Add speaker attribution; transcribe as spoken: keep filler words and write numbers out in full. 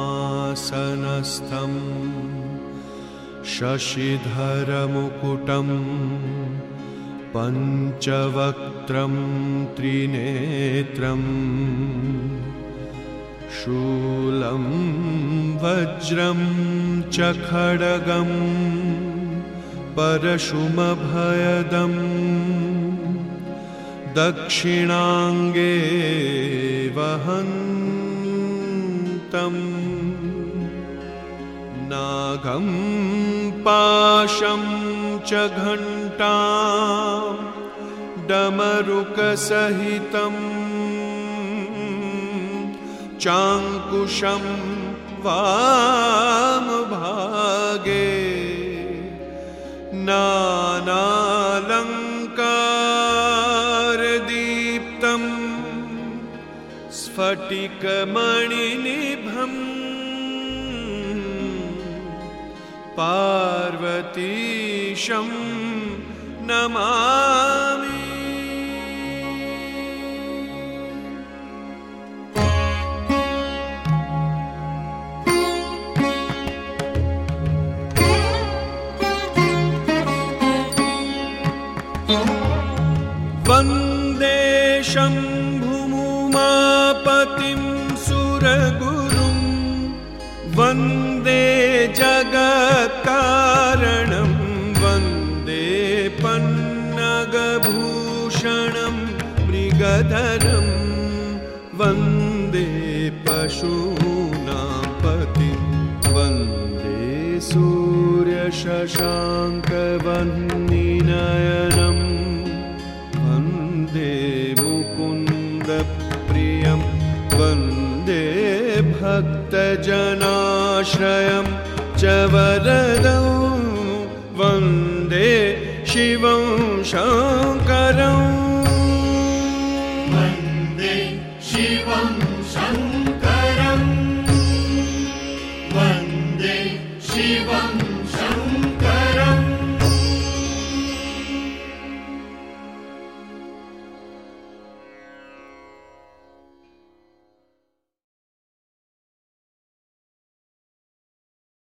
Speaker 1: पद्मासनस्थं शशिधरमुकुटं पञ्चवक्त्रं त्रिनेत्रं शूलं वज्रं च खड्गं परशुमभयदम् दक्षिणाङ्गे वहन्तम् नागं पाशं च घण्टां डमरुकसहितं चाङ्कुशं वामभागे नानालङ्कारदीप्तं स्फटिकमणिनिभम् पार्वतीशं नमामि। वन्दे शम्भुमुमापतिं सुरगुरुं वन्दे जगत्कारणं वन्दे पन्नगभूषणं मृगधरं वन्दे पशूनां पतिं वन्दे सूर्यशशाङ्कवह्निनयनं वन्दे मुकुन्दप्रियं वन्दे भक्तजनाश्रयं च वरदं वन्दे शिवं शङ्करं